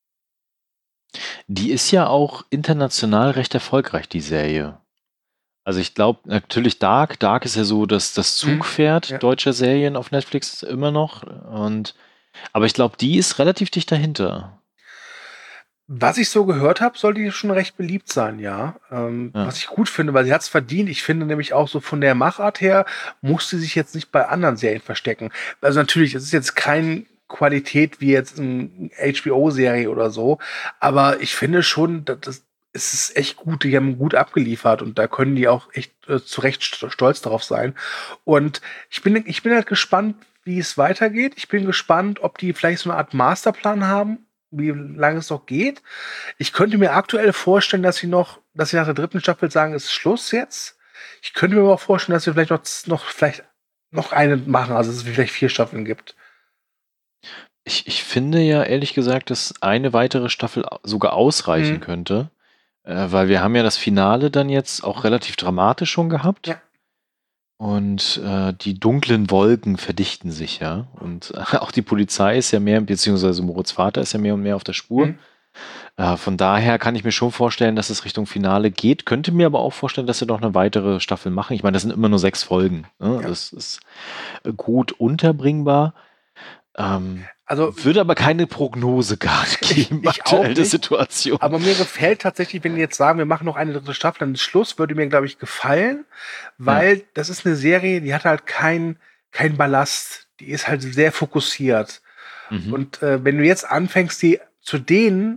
Die ist ja auch international recht erfolgreich, die Serie. Also ich glaube, natürlich Dark ist ja so das Zugpferd deutscher Serien auf Netflix immer noch. Aber ich glaube, die ist relativ dicht dahinter. Was ich so gehört habe, soll die schon recht beliebt sein, ja. Was ich gut finde, weil sie hat es verdient. Ich finde nämlich auch so von der Machart her, muss sie sich jetzt nicht bei anderen Serien verstecken. Also natürlich, es ist jetzt keine Qualität wie jetzt eine HBO-Serie oder so, aber ich finde schon, es ist echt gut, die haben gut abgeliefert und da können die auch echt zu Recht stolz darauf sein. Und ich bin halt gespannt, wie es weitergeht. Ich bin gespannt, ob die vielleicht so eine Art Masterplan haben, wie lange es noch geht. Ich könnte mir aktuell vorstellen, dass sie nach der 3. Staffel sagen, es ist Schluss jetzt. Ich könnte mir aber auch vorstellen, dass sie vielleicht noch eine machen, also dass es vielleicht 4 Staffeln gibt. Ich finde ja ehrlich gesagt, dass eine weitere Staffel sogar ausreichen könnte, weil wir haben ja das Finale dann jetzt auch relativ dramatisch schon gehabt. Ja. Und die dunklen Wolken verdichten sich, ja. Und auch die Polizei ist ja mehr, beziehungsweise Moritz Vater ist ja mehr und mehr auf der Spur. Von daher kann ich mir schon vorstellen, dass es Richtung Finale geht. Könnte mir aber auch vorstellen, dass sie noch eine weitere Staffel machen. Ich meine, das sind immer nur 6 Folgen. Ne? Ja. Das ist gut unterbringbar. Würde aber keine Prognose gar geben, aktuell der Situation. Aber mir gefällt tatsächlich, wenn die jetzt sagen, wir machen noch eine 3. Staffel, dann Schluss, würde mir, glaube ich, gefallen, weil das ist eine Serie, die hat halt kein Ballast. Die ist halt sehr fokussiert. Und wenn du jetzt anfängst, die zu dehnen,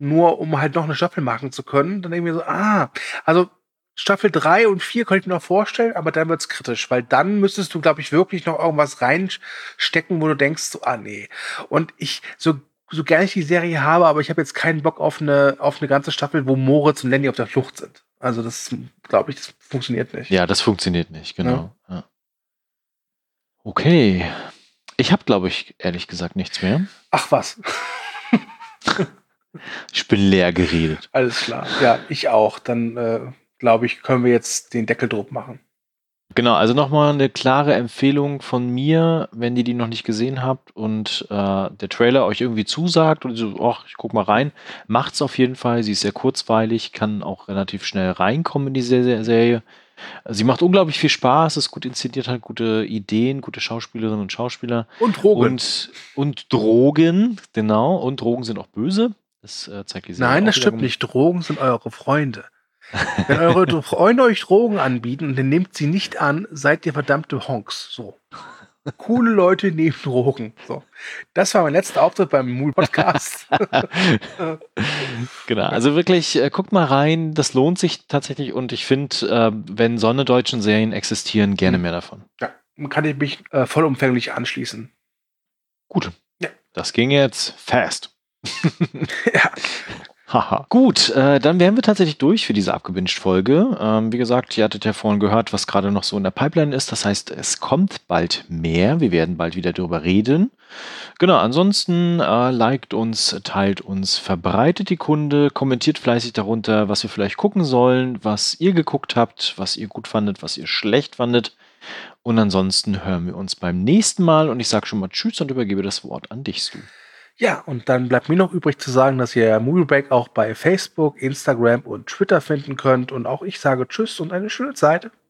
nur um halt noch eine Staffel machen zu können. Dann denke ich mir so, also Staffel 3 und 4 könnte ich mir noch vorstellen, aber dann wird's kritisch, weil dann müsstest du, glaube ich, wirklich noch irgendwas reinstecken, wo du denkst, so, nee. Und so gerne ich die Serie habe, aber ich habe jetzt keinen Bock auf eine ganze Staffel, wo Moritz und Lenny auf der Flucht sind. Also das, glaube ich, das funktioniert nicht. Ja, das funktioniert nicht, genau. Ja. Okay. Ich habe, glaube ich, ehrlich gesagt nichts mehr. Ach was. Ich bin leer geredet. Alles klar. Ja, ich auch. Dann, glaube ich, können wir jetzt den Deckel drauf machen. Genau, also nochmal eine klare Empfehlung von mir, wenn ihr die noch nicht gesehen habt und der Trailer euch irgendwie zusagt und so, ach, ich guck mal rein, macht's auf jeden Fall. Sie ist sehr kurzweilig, kann auch relativ schnell reinkommen in die Serie. Sie macht unglaublich viel Spaß, ist gut inszeniert, hat gute Ideen, gute Schauspielerinnen und Schauspieler. Und Drogen. Und Drogen, genau. Und Drogen sind auch böse. Das zeigt die Serie. Nein, das stimmt nicht. Drogen sind eure Freunde. Wenn eure Freunde euch Drogen anbieten und ihr nehmt sie nicht an, seid ihr verdammte Honks. So. Coole Leute nehmen Drogen. So. Das war mein letzter Auftritt beim Movie-Podcast. Genau, also wirklich, guckt mal rein, das lohnt sich tatsächlich und ich finde, wenn sonnedeutschen Serien existieren, gerne mehr davon. Ja, kann ich mich vollumfänglich anschließen. Gut, ja. Das ging jetzt fast. Ja. Haha. Gut, dann wären wir tatsächlich durch für diese Abgebinged-Folge. Wie gesagt, ihr hattet ja vorhin gehört, was gerade noch so in der Pipeline ist. Das heißt, es kommt bald mehr. Wir werden bald wieder darüber reden. Genau, ansonsten liked uns, teilt uns, verbreitet die Kunde, kommentiert fleißig darunter, was wir vielleicht gucken sollen, was ihr geguckt habt, was ihr gut fandet, was ihr schlecht fandet. Und ansonsten hören wir uns beim nächsten Mal. Und ich sage schon mal Tschüss und übergebe das Wort an dich, Stu. Ja, und dann bleibt mir noch übrig zu sagen, dass ihr Movie Break auch bei Facebook, Instagram und Twitter finden könnt. Und auch ich sage Tschüss und eine schöne Zeit.